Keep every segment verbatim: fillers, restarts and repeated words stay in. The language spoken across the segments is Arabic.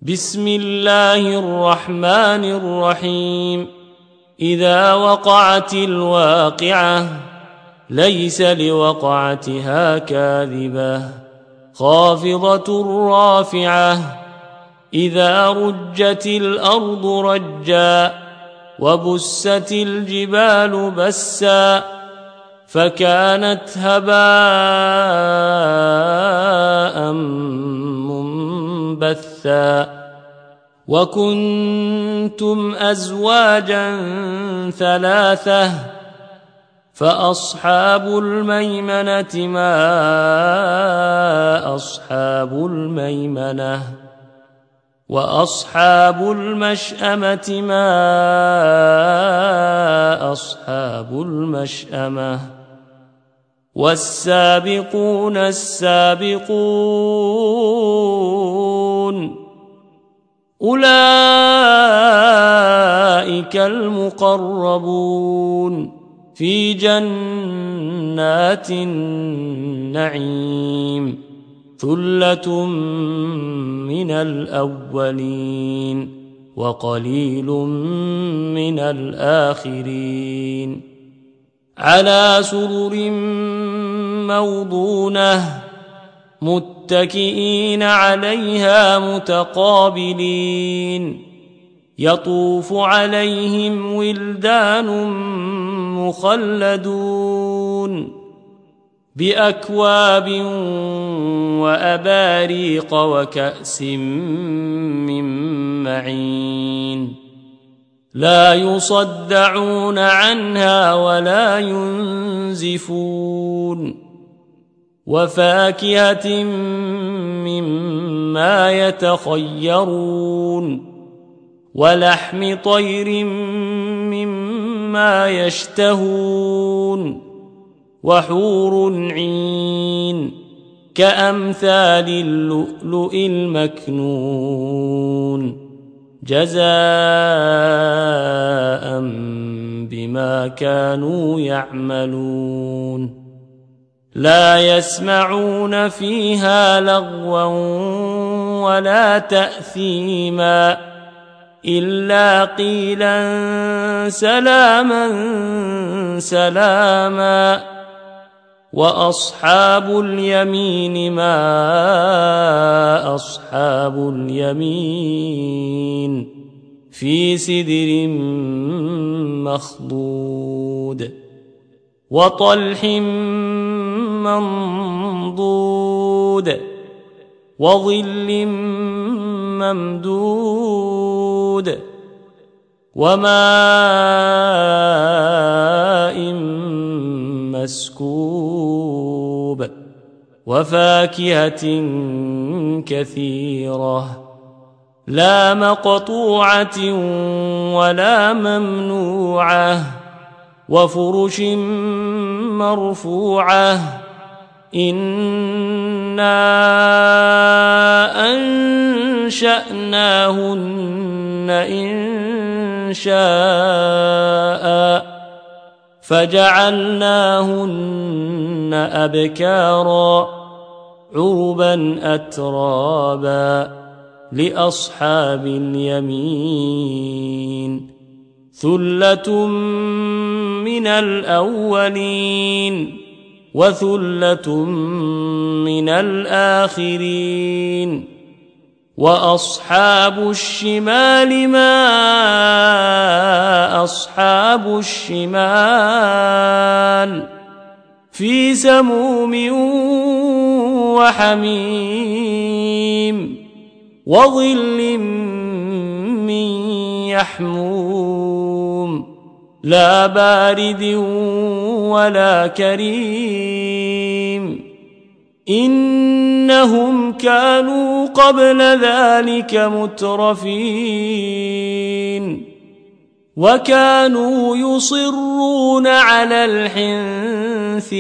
بسم الله الرحمن الرحيم. إذا وقعت الواقعة ليس لوقعتها كاذبة خافضة رافعة. إذا رجت الأرض رجا وبست الجبال بسا فكانت هباء منبثا. وكنتم أزواجا ثلاثة فأصحاب الميمنة ما أصحاب الميمنة وأصحاب المشأمة ما أصحاب المشأمة. والسابقون السابقون أولئك المقربون في جنات النعيم ثلة من الأولين وقليل من الآخرين. على سرر موضونة متكئين عليها متقابلين. يطوف عليهم ولدان مخلدون بأكواب وأباريق وكأس من معين. لا يصدعون عنها ولا ينزفون. وفاكهة مما يتخيرون ولحم طير مما يشتهون وحور عين كأمثال اللؤلؤ المكنون جزاء بما كانوا يعملون. لا يسمعون فيها لغوا ولا تأثيما إلا قيلا سلاما سلاما. وأصحاب اليمين ما أصحاب اليمين في سدر مخضود وطلح منضود وظل ممدود وماء مسكوب وفاكهة كثيرة لا مقطوعة ولا ممنوعة وفرش مرفوعة. إنا أنشأناهن إن شاء فجعلناهن أبكارا عربا أترابا لأصحاب اليمين ثلة من الأولين وثلة من الآخرين. وأصحاب الشمال ما أصحاب الشمال في سموم وحميم وظل من يحموم لا بارد ولا كريم. إنهم كانوا قبل ذلك مترفين وكانوا يصرون على الحنث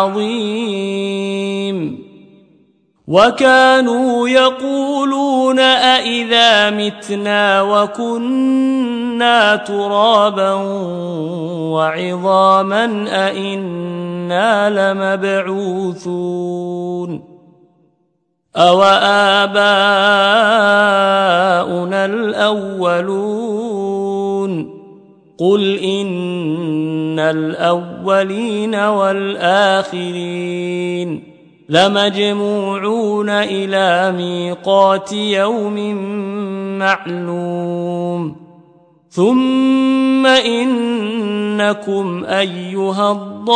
العظيم وكانوا يقولون أئذا متنا وكنا ترابا وعظاما أئنا لمبعوثون أَوَآبَاؤُنَا الأولون قل إن الأولين والآخرين لمجموعون إلى ميقات يوم معلوم ثم إنكم أيها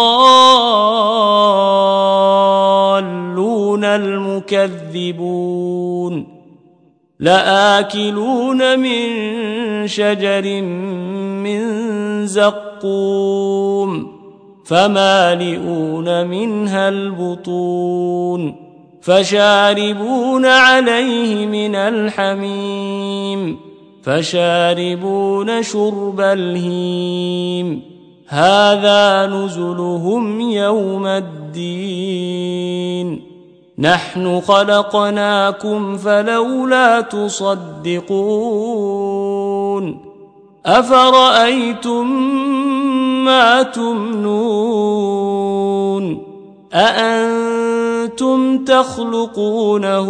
الضالون المكذبون لآكلون من شجر من زقوم فمالئون منها البطون فشاربون عليه من الحميم فشاربون شرب الهيم هذا نزلهم يوم الدين نحن خلقناكم فلولا تصدقون أفرأيتم ما تمنون أأنتم تخلقونه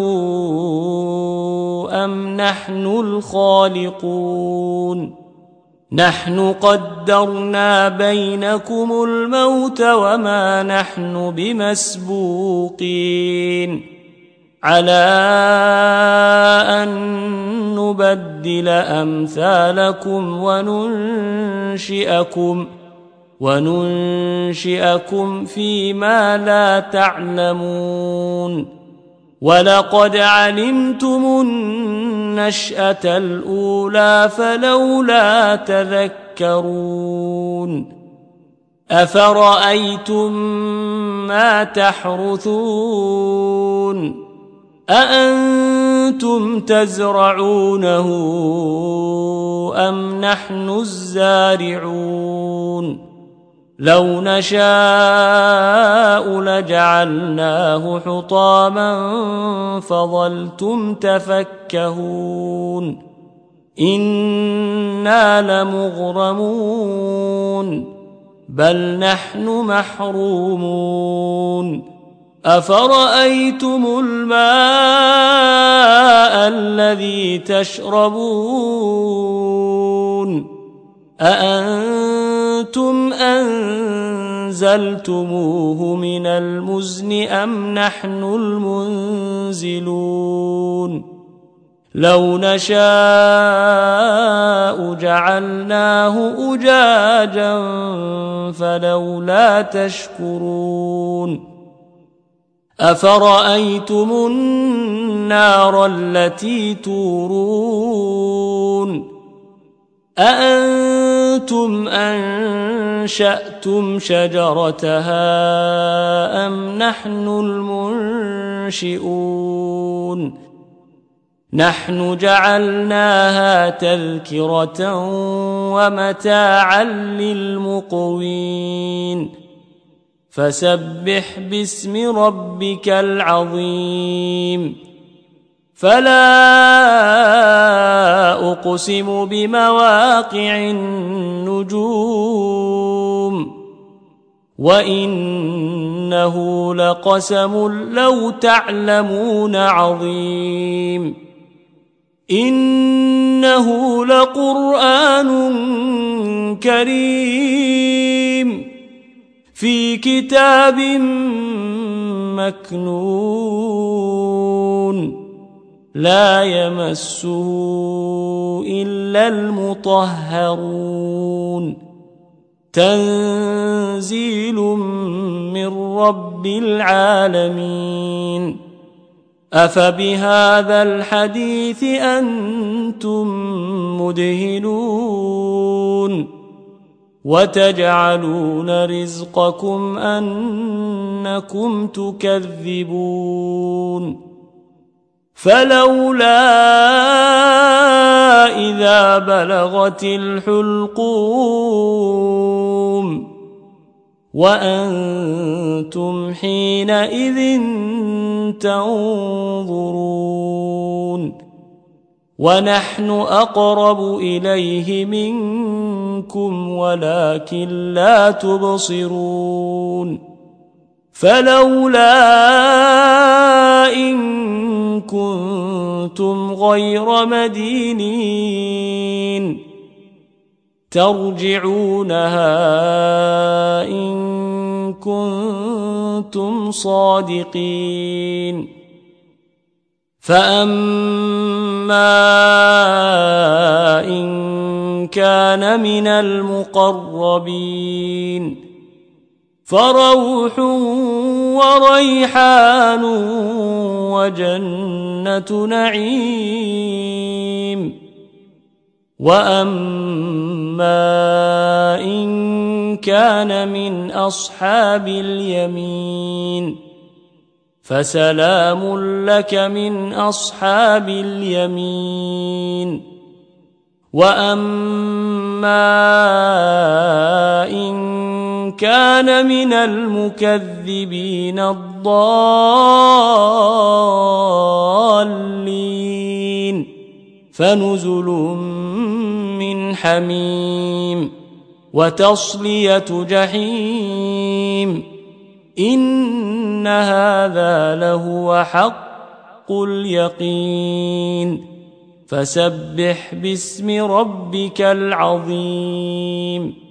أم نحن الخالقون نحن قدرنا بينكم الموت وما نحن بمسبوقين على أن نبدل أمثالكم وننشئكم وننشئكم فيما لا تعلمون ولقد علمتم النشأة الأولى فلولا تذكرون أفرأيتم ما تحرثون أأنتم تزرعونه أم نحن الزارعون لو نشاء لجعلناه حطاما فظلتم تفكهون إنا لمغرمون بل نحن محرومون أفرأيتم الماء الذي تشربون أأنتم أنزلتموه من المزن أم نحن المنزلون لو نشاء جعلناه أجاجا فلولا تشكرون أفرأيتم النار التي تورون أأنتم أنشأتم شجرتها أم نحن المنشئون نحن جعلناها تذكرة ومتاعا للمقوين فسبح باسم ربك العظيم فلا أقسم بمواقع النجوم وإنه لقسم لو تعلمون عظيم إنه لقرآن كريم في كتاب مكنون لا يمسه إلا المطهرون تنزيل من رب العالمين أفبهذا الحديث أنتم مدهنون وتجعلون رزقكم أنكم تكذبون فلولا إذا بلغت الحلقوم وأنتم حينئذ تنظرون ونحن أقرب إليه منكم ولكن لا تبصرون فلولا إن كنتم غير مدينين ترجعونها إن كنتم صادقين فأما إن كان من المقربين فروح وريحان وجنة نعيم وأما إن كان من أصحاب اليمين فسلام لك من أصحاب اليمين وأما إن كان من المكذبين الضالين فنزل من حميم وتصلية جحيم إن هذا لهو حق اليقين فسبح باسم ربك العظيم